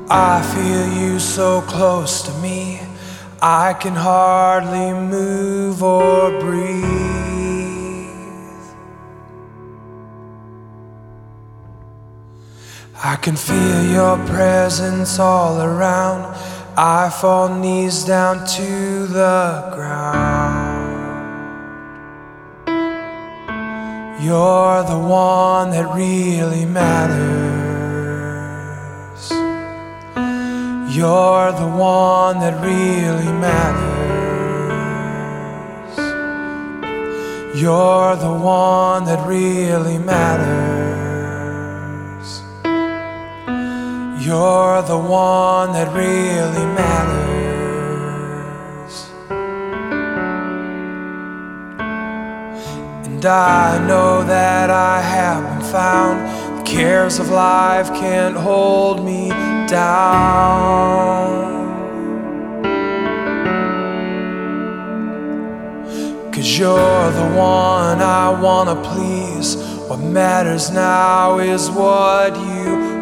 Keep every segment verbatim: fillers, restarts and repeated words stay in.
I feel you so close to me, I can hardly move or breathe. I can feel your presence all around. I fall knees down to the ground. You're the one that really matters. You're the one that really matters. You're the one that really matters. You're the one that really matters. And I know that I have been found. The cares of life can't hold me down. 'Cause you're the one I wanna please. What matters now is what you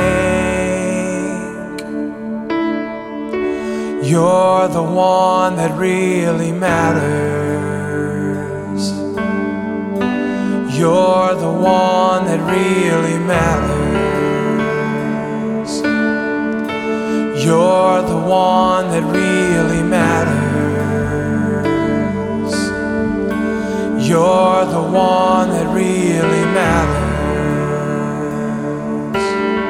think. You're the one that really matters. You're the one that really matters. You're the one that really matters. You're the one that really matters.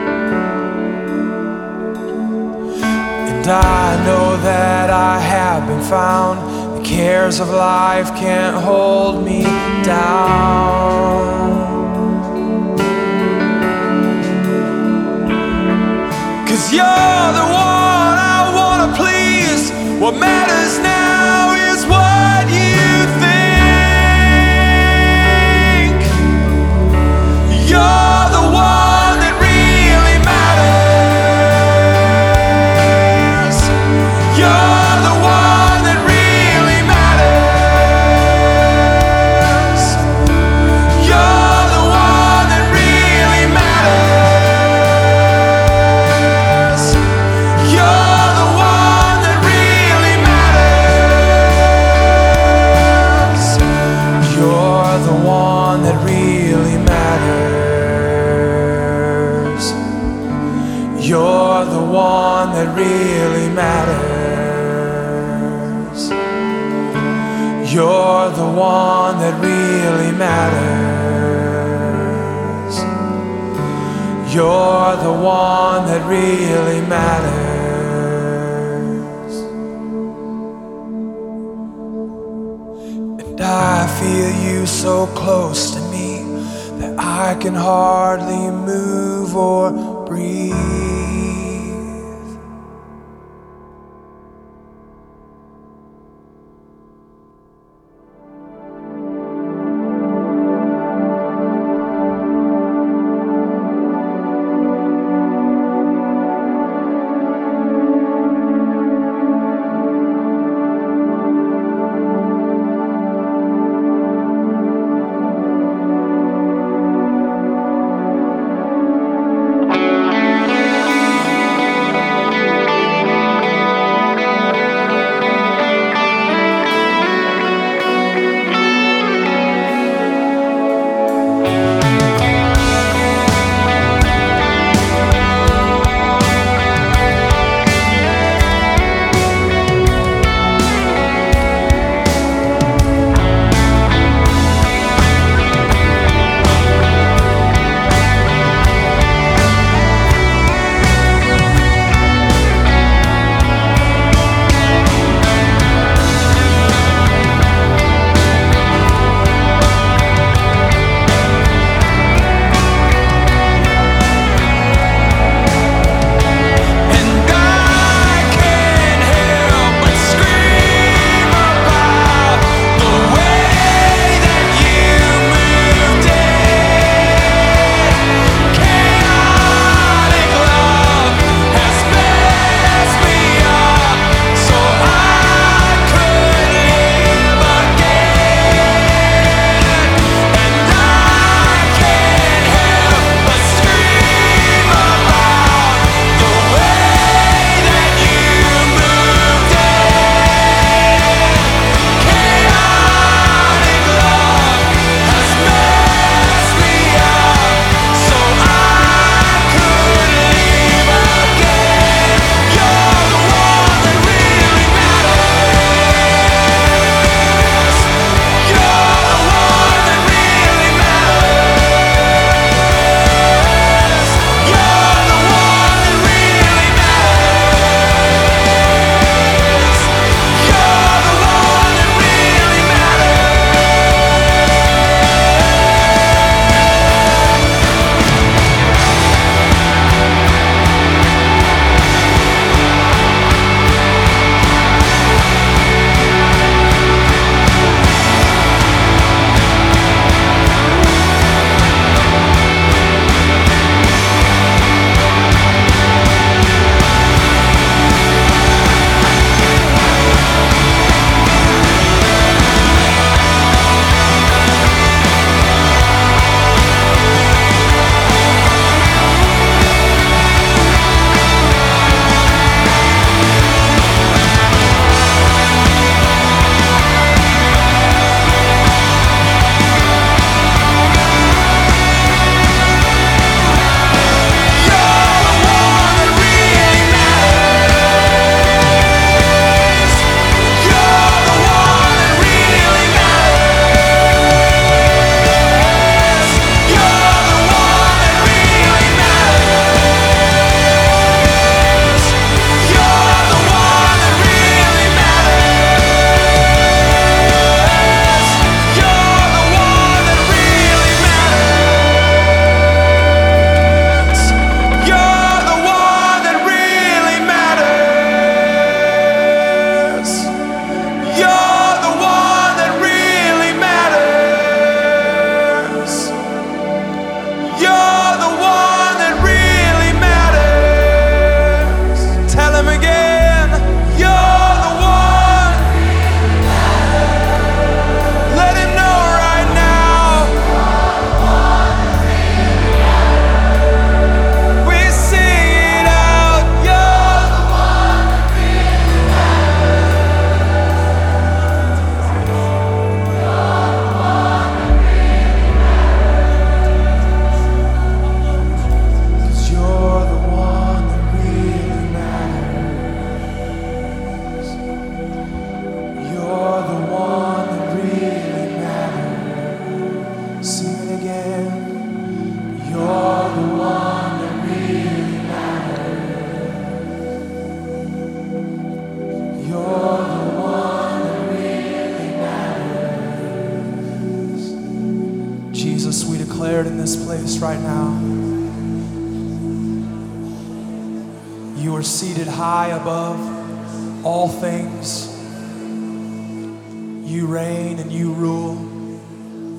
And I know that I have been found. The cares of life can't hold me down. 'Cause you're the one I wanna please. What matters now is what you think. You're the one that really matters. You're the one that really matters. You're the one that really matters. You're the one that really matters. You're the one that really matters. You're the one that really matters. You're the one that really matters. You're the one that really matters. And I feel you so close to me that I can hardly move or breathe. this place right now. You are seated high above all things. You reign and you rule.